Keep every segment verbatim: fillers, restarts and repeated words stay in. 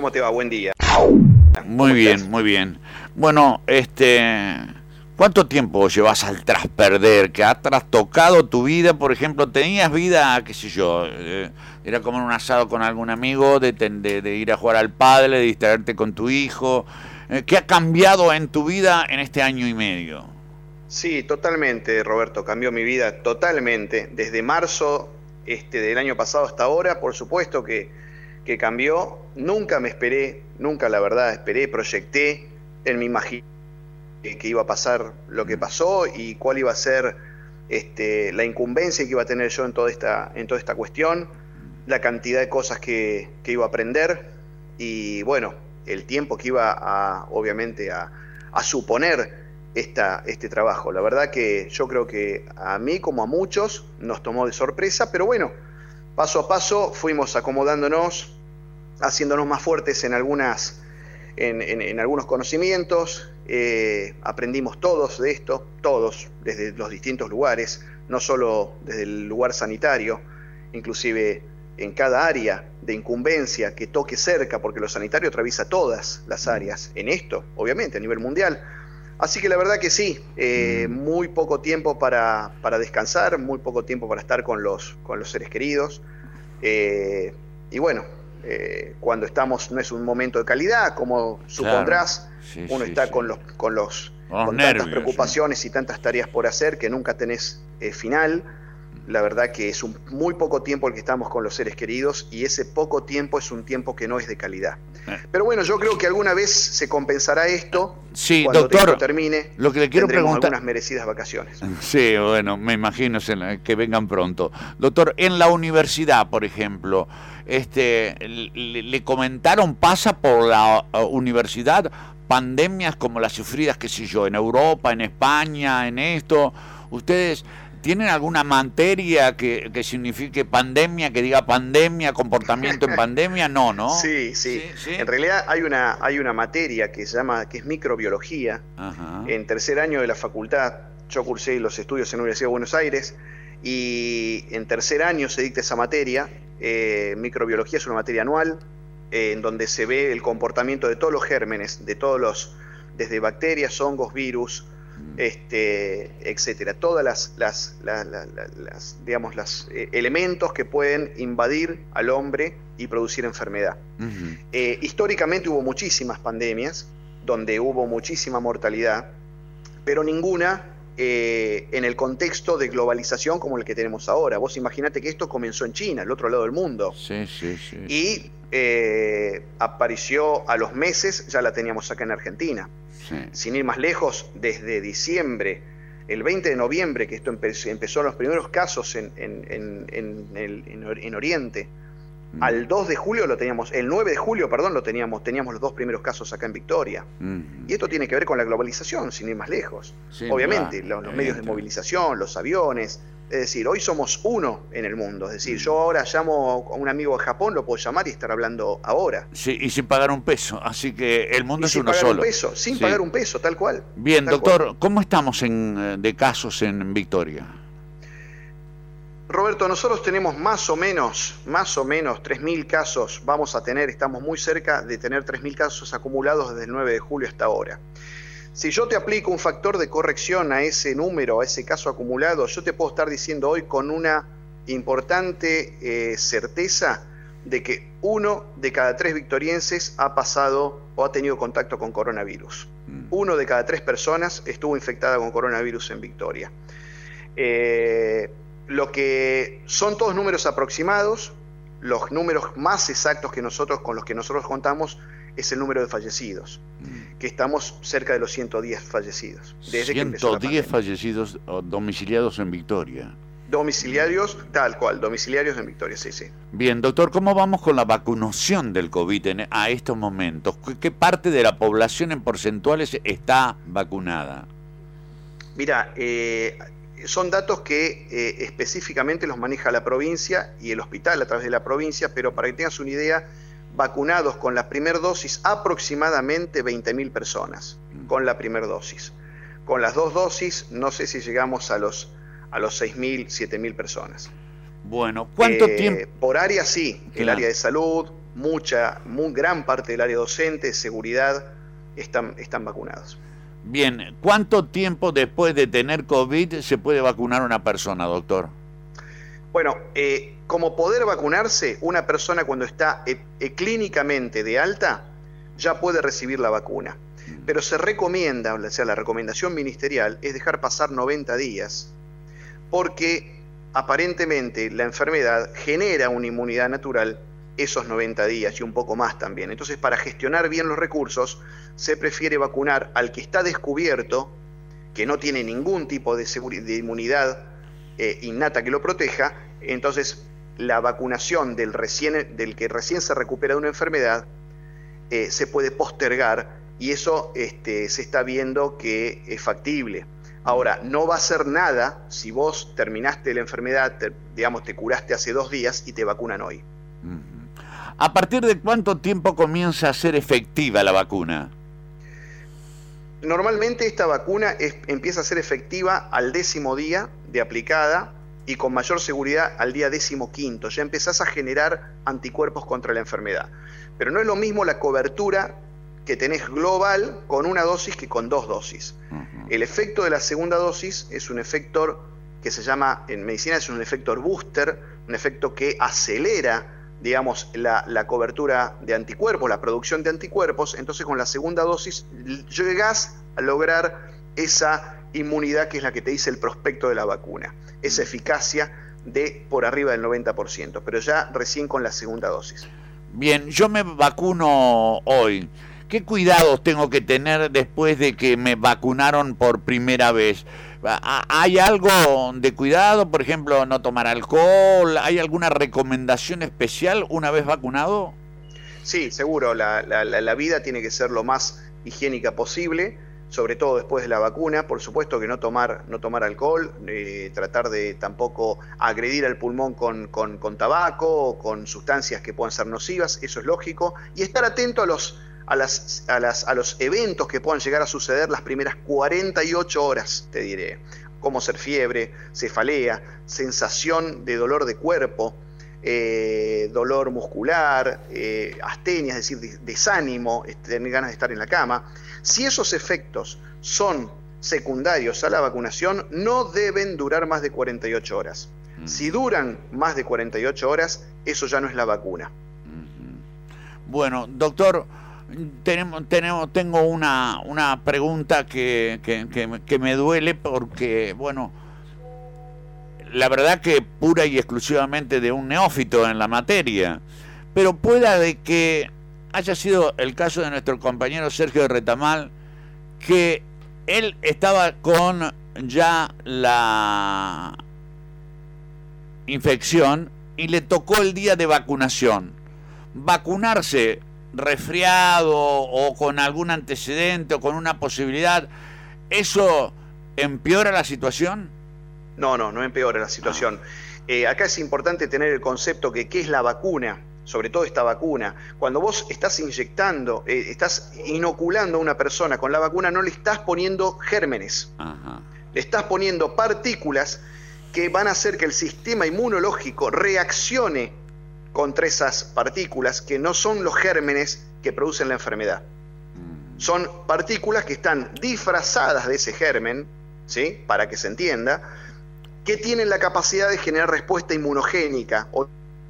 ¿Cómo te va? Buen día. Muy bien, estás? Muy bien. Bueno, este, ¿cuánto tiempo llevas al trasperder? Que ha trastocado tu vida, por ejemplo, tenías vida, qué sé yo, eh, era comer un asado con algún amigo, de, de, de ir a jugar al pádel, de distraerte con tu hijo. Eh, ¿Qué ha cambiado en tu vida en este año y medio? Sí, totalmente, Roberto, cambió mi vida totalmente. Desde marzo este, del año pasado hasta ahora, por supuesto que, que cambió. Nunca me esperé, nunca la verdad esperé, proyecté en mi imaginación que iba a pasar lo que pasó y cuál iba a ser este, la incumbencia que iba a tener yo en toda esta, en toda esta cuestión, la cantidad de cosas que, que iba a aprender y bueno, el tiempo que iba a, obviamente, a, a suponer Esta, este trabajo. La verdad que yo creo que a mí como a muchos nos tomó de sorpresa, pero bueno, paso a paso fuimos acomodándonos, haciéndonos más fuertes en, algunas, en, en, en algunos conocimientos, eh, aprendimos todos de esto, todos, desde los distintos lugares, no solo desde el lugar sanitario, inclusive en cada área de incumbencia que toque cerca, porque lo sanitario atraviesa todas las áreas, en esto, obviamente, a nivel mundial. Así que la verdad que sí, eh, muy poco tiempo para, para descansar, muy poco tiempo para estar con los, con los seres queridos. Eh, y bueno, eh, cuando estamos no es un momento de calidad, como supondrás, claro. sí, uno sí, está sí. con los con los, los con nervios, tantas preocupaciones sí. y tantas tareas por hacer que nunca tenés eh, final. La verdad que es un muy poco tiempo el que estamos con los seres queridos y ese poco tiempo es un tiempo que no es de calidad. Pero bueno, yo creo que alguna vez se compensará esto sí, cuando doctor, esto termine. Lo que le quiero tendremos preguntar... algunas merecidas vacaciones. Sí, bueno, me imagino que vengan pronto. Doctor, en la universidad, por ejemplo, este, le, le comentaron, pasa por la universidad pandemias como las sufridas, qué sé yo, en Europa, en España, en esto. Ustedes... ¿Tienen alguna materia que, que signifique pandemia, que diga pandemia, comportamiento en pandemia? No, ¿no? Sí, sí. ¿Sí? ¿Sí? En realidad hay una, hay una materia que se llama, que es microbiología. Ajá. En tercer año de la facultad. Yo cursé los estudios en la Universidad de Buenos Aires y en tercer año se dicta esa materia. Eh, microbiología es una materia anual eh, en donde se ve el comportamiento de todos los gérmenes, de todos los, desde bacterias, hongos, virus, este, etcétera, todas las, las, las, las, las digamos, los eh, elementos que pueden invadir al hombre y producir enfermedad. Uh-huh. Eh, históricamente hubo muchísimas pandemias donde hubo muchísima mortalidad, pero ninguna eh, en el contexto de globalización como el que tenemos ahora. Vos imaginate que esto comenzó en China, al otro lado del mundo, sí, sí, sí. y eh, apareció a los meses, ya la teníamos acá en Argentina. Sí. Sin ir más lejos, desde diciembre, el veinte de noviembre, que esto empezó, empezó los primeros casos en, en, en, en, el, en, en Oriente, mm. al dos de julio lo teníamos, el nueve de julio, perdón, lo teníamos, teníamos los dos primeros casos acá en Victoria. Mm. Y esto tiene que ver con la globalización, sin ir más lejos. Sí, Obviamente, va, los, los medios de movilización, los aviones. Es decir, hoy somos uno en el mundo. Es decir, yo ahora llamo a un amigo de Japón, lo puedo llamar y estar hablando ahora. Sí, y sin pagar un peso. Así que el mundo y es sin uno pagar solo. Un peso, sin sí. pagar un peso, tal cual. Bien, tal doctor, cual. ¿cómo estamos en, de casos en Victoria? Roberto, nosotros tenemos más o menos, más o menos tres mil casos. Vamos a tener, estamos muy cerca de tener tres mil casos acumulados desde el nueve de julio hasta ahora. Si yo te aplico un factor de corrección a ese número, a ese caso acumulado, yo te puedo estar diciendo hoy con una importante eh, certeza de que uno de cada tres victorienses ha pasado o ha tenido contacto con coronavirus. Mm. Uno de cada tres personas estuvo infectada con coronavirus en Victoria. Eh, lo que son todos números aproximados, los números más exactos que nosotros, con los que nosotros contamos, es el número de fallecidos, mm. que estamos cerca de los ciento diez fallecidos. Desde ciento diez fallecidos domiciliados en Victoria. Domiciliarios, tal cual, domiciliarios en Victoria, sí, sí. Bien, doctor, ¿cómo vamos con la vacunación del COVID en, a estos momentos? ¿Qué parte de la población en porcentuales está vacunada? Mira, eh, son datos que eh, específicamente los maneja la provincia y el hospital a través de la provincia, pero para que tengas una idea, vacunados con la primera dosis aproximadamente veinte mil personas, con la primera dosis. Con las dos dosis no sé si llegamos a los, a los seis mil, siete mil personas. Bueno, ¿cuánto eh, tiempo? Por área sí, claro. El área de salud, mucha, muy gran parte del área docente, seguridad, están, están vacunados. Bien, ¿cuánto tiempo después de tener COVID se puede vacunar una persona, doctor? Bueno, eh, como poder vacunarse, una persona cuando está e e clínicamente de alta ya puede recibir la vacuna. Pero se recomienda, o sea, la recomendación ministerial es dejar pasar noventa días, porque aparentemente la enfermedad genera una inmunidad natural esos noventa días y un poco más también. Entonces, para gestionar bien los recursos, se prefiere vacunar al que está descubierto, que no tiene ningún tipo de, de inmunidad eh, innata que lo proteja. Entonces, la vacunación del, recién, del que recién se recupera de una enfermedad eh, se puede postergar, y eso este, se está viendo que es factible. Ahora, no va a ser nada si vos terminaste la enfermedad, te, digamos, te curaste hace dos días y te vacunan hoy. ¿A partir de cuánto tiempo comienza a ser efectiva la vacuna? Normalmente esta vacuna es, empieza a ser efectiva al décimo día de aplicada, y con mayor seguridad al día décimo quinto. Ya empezás a generar anticuerpos contra la enfermedad. Pero no es lo mismo la cobertura que tenés global con una dosis que con dos dosis. Uh-huh. El efecto de la segunda dosis es un efecto que se llama, en medicina es un efecto booster, un efecto que acelera, digamos, la, la cobertura de anticuerpos, la producción de anticuerpos. Entonces, con la segunda dosis llegás a lograr esa inmunidad que es la que te dice el prospecto de la vacuna, esa eficacia de por arriba del noventa por ciento, pero ya recién con la segunda dosis. Bien, yo me vacuno hoy. ¿Qué cuidados tengo que tener después de que me vacunaron por primera vez? ¿Hay algo de cuidado? Por ejemplo, no tomar alcohol. ¿Hay alguna recomendación especial una vez vacunado? Sí, seguro. La, la, la vida tiene que ser lo más higiénica posible, sobre todo después de la vacuna. Por supuesto que no tomar, no tomar alcohol, eh, tratar de tampoco agredir al pulmón con, con, con tabaco o con sustancias que puedan ser nocivas, eso es lógico, y estar atento a los A, las, a, las, a los eventos que puedan llegar a suceder las primeras cuarenta y ocho horas, te diré, como ser fiebre, cefalea, sensación de dolor de cuerpo, eh, dolor muscular, eh, astenia, es decir, desánimo, tener ganas de estar en la cama. Si esos efectos son secundarios a la vacunación, no deben durar más de cuarenta y ocho horas. Mm. Si duran más de cuarenta y ocho horas, eso ya no es la vacuna. Mm-hmm. Bueno, doctor, Tenemos, tenemos, tengo una, una pregunta que, que, que, que me duele porque, bueno, la verdad que pura y exclusivamente de un neófito en la materia, pero pueda de que haya sido el caso de nuestro compañero Sergio de Retamal, que él estaba con ya la infección y le tocó el día de vacunación. Vacunarse resfriado o con algún antecedente o con una posibilidad, ¿eso empeora la situación? No, no, no empeora la situación. Ah. Eh, acá es importante tener el concepto que qué es la vacuna, sobre todo esta vacuna. Cuando vos estás inyectando, eh, estás inoculando a una persona con la vacuna, no le estás poniendo gérmenes. Ajá. Le estás poniendo partículas que van a hacer que el sistema inmunológico reaccione contra esas partículas que no son los gérmenes que producen la enfermedad. Son partículas que están disfrazadas de ese germen, ¿sí? Para que se entienda, que tienen la capacidad de generar respuesta inmunogénica o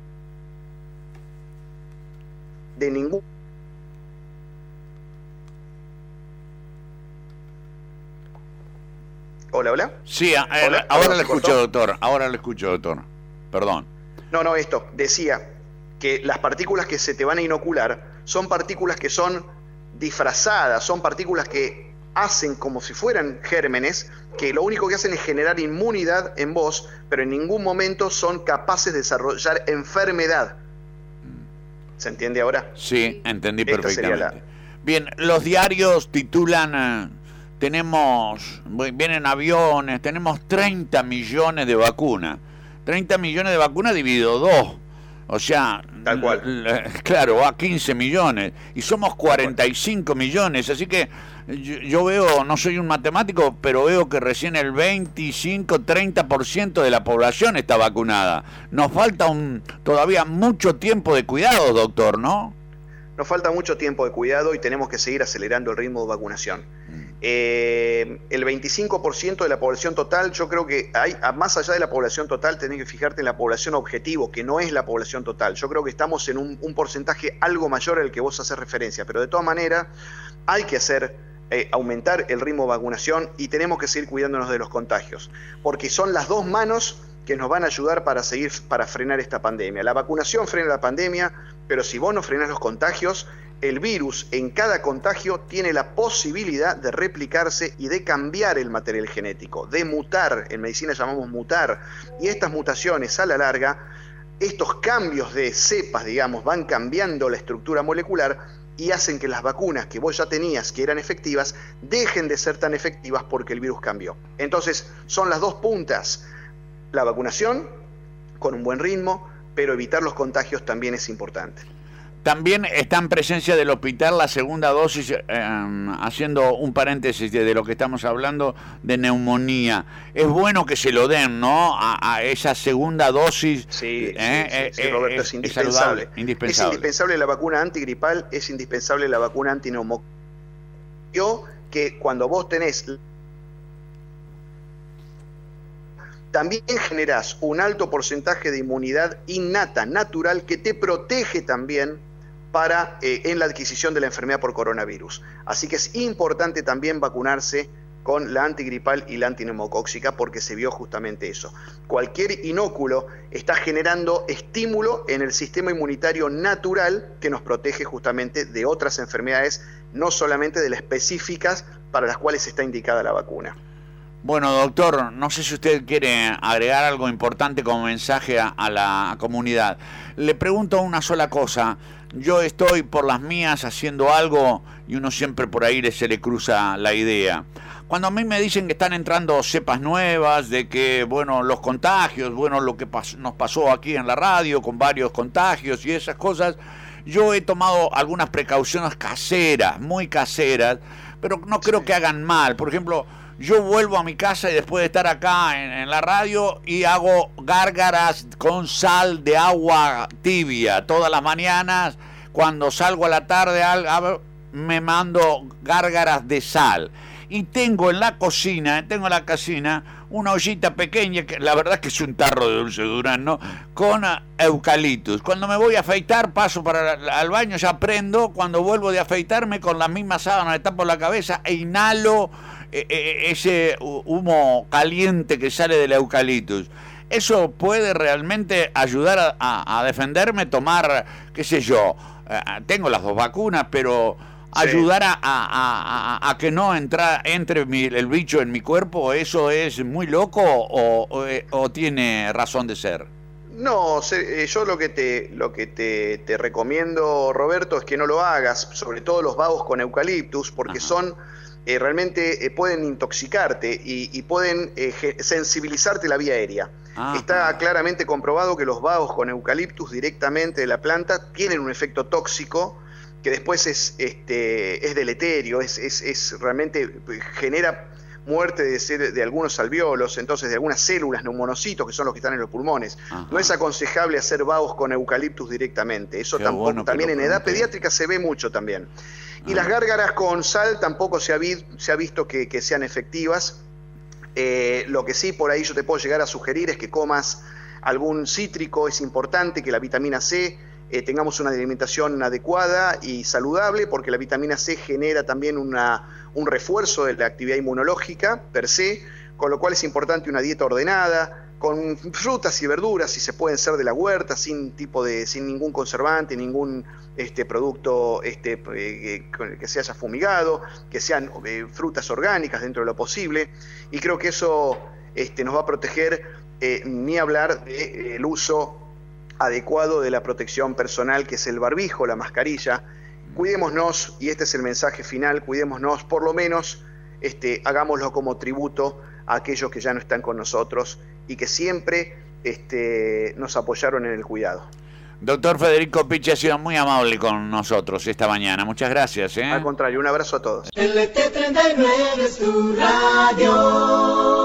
de ningún... Hola, hola. Sí, a, a, ¿Hola? ahora lo escucho, doctor. Ahora lo escucho, doctor. Perdón. No, no, esto, decía que las partículas que se te van a inocular son partículas que son disfrazadas, son partículas que hacen como si fueran gérmenes, que lo único que hacen es generar inmunidad en vos, pero en ningún momento son capaces de desarrollar enfermedad. ¿Se entiende ahora? Sí, entendí perfectamente. La... Bien, los diarios titulan, eh, tenemos, vienen aviones, tenemos treinta millones de vacunas. treinta millones de vacunas dividido dos. O sea, tal cual. Claro, va a quince millones y somos cuarenta y cinco millones, así que yo, yo veo, no soy un matemático, pero veo que recién el veinticinco, treinta por ciento de la población está vacunada. Nos falta un todavía mucho tiempo de cuidado, doctor, ¿no? Nos falta mucho tiempo de cuidado y tenemos que seguir acelerando el ritmo de vacunación. Eh, el veinticinco por ciento de la población total, yo creo que hay, más allá de la población total, tenés que fijarte en la población objetivo, que no es la población total. Yo creo que estamos en un, un porcentaje algo mayor al que vos haces referencia, pero de todas maneras hay que hacer, eh, aumentar el ritmo de vacunación y tenemos que seguir cuidándonos de los contagios, porque son las dos manos que nos van a ayudar para seguir, para frenar esta pandemia. La vacunación frena la pandemia, pero si vos no frenás los contagios, el virus en cada contagio tiene la posibilidad de replicarse y de cambiar el material genético, de mutar, en medicina llamamos mutar, y estas mutaciones a la larga, estos cambios de cepas, digamos, van cambiando la estructura molecular y hacen que las vacunas que vos ya tenías que eran efectivas, dejen de ser tan efectivas porque el virus cambió. Entonces, son las dos puntas, la vacunación con un buen ritmo, pero evitar los contagios también es importante. También está en presencia del hospital la segunda dosis, eh, haciendo un paréntesis de, de lo que estamos hablando, de neumonía. Es bueno que se lo den, ¿no? A, a esa segunda dosis. Sí, eh, sí, sí, sí, Roberto, es, es indispensable. saludable, indispensable. Es indispensable la vacuna antigripal, es indispensable la vacuna antineumococcus. Yo, que cuando vos tenés... también generás un alto porcentaje de inmunidad innata, natural, que te protege también para, eh, en la adquisición de la enfermedad por coronavirus. Así que es importante también vacunarse con la antigripal y la antineumocóxica porque se vio justamente eso. Cualquier inóculo está generando estímulo en el sistema inmunitario natural que nos protege justamente de otras enfermedades, no solamente de las específicas para las cuales está indicada la vacuna. Bueno, doctor, no sé si usted quiere agregar algo importante como mensaje a, a la comunidad. Le pregunto una sola cosa. Yo estoy por las mías haciendo algo y uno siempre por ahí se le cruza la idea. Cuando a mí me dicen que están entrando cepas nuevas, de que, bueno, los contagios, bueno, lo que pas- nos pasó aquí en la radio con varios contagios y esas cosas, yo he tomado algunas precauciones caseras, muy caseras, pero no creo que hagan mal. Por ejemplo, yo vuelvo a mi casa y después de estar acá en, en la radio y hago gárgaras con sal de agua tibia todas las mañanas. Cuando salgo a la tarde me mando gárgaras de sal. Y tengo en la cocina, tengo en la cocina una ollita pequeña, que la verdad es que es un tarro de dulce de durazno, con eucaliptus. Cuando me voy a afeitar, paso para el, al baño, ya prendo. Cuando vuelvo de afeitarme, con la misma sábana me tapo la cabeza e inhalo ese humo caliente que sale del eucaliptus. ¿Eso puede realmente ayudar a, a, a defenderme? Tomar, qué sé yo, eh, tengo las dos vacunas, pero sí, ayudar a, a, a, a que no entra, entre mi, el bicho en mi cuerpo, ¿eso es muy loco o, o, o tiene razón de ser? No, yo lo que te lo que te, te recomiendo, Roberto, es que no lo hagas, sobre todo los vagos con eucaliptus, porque Ajá. son... Eh, realmente eh, pueden intoxicarte y, y pueden eh, sensibilizarte la vía aérea. Ajá. Está claramente comprobado que los vagos con eucaliptus directamente de la planta tienen un efecto tóxico que después es, este, es deleterio, es, es, es realmente genera muerte de, de algunos alvéolos, entonces de algunas células neumonocitos que son los que están en los pulmones. Ajá. No es aconsejable hacer vagos con eucaliptus directamente. Eso Qué tampoco, bueno también en edad pediátrica se ve mucho también. Y ah. las gárgaras con sal tampoco se ha, vi, se ha visto que, que sean efectivas. Eh, lo que sí por ahí yo te puedo llegar a sugerir es que comas algún cítrico. Es importante que la vitamina C eh, tengamos una alimentación adecuada y saludable, porque la vitamina C genera también una, un refuerzo de la actividad inmunológica per se, con lo cual es importante una dieta ordenada, con frutas y verduras, si se pueden ser de la huerta, sin tipo de, sin ningún conservante, ningún este producto este, eh, que se haya fumigado, que sean eh, frutas orgánicas dentro de lo posible, y creo que eso este, nos va a proteger, eh, ni hablar del de, uso adecuado de la protección personal, que es el barbijo, la mascarilla. Cuidémonos, y este es el mensaje final, cuidémonos, por lo menos este, hagámoslo como tributo a aquellos que ya no están con nosotros y que siempre este, nos apoyaron en el cuidado. Doctor Federico Pichi ha sido muy amable con nosotros esta mañana. Muchas gracias. ¿eh? Al contrario, un abrazo a todos. L T treinta y nueve es tu radio.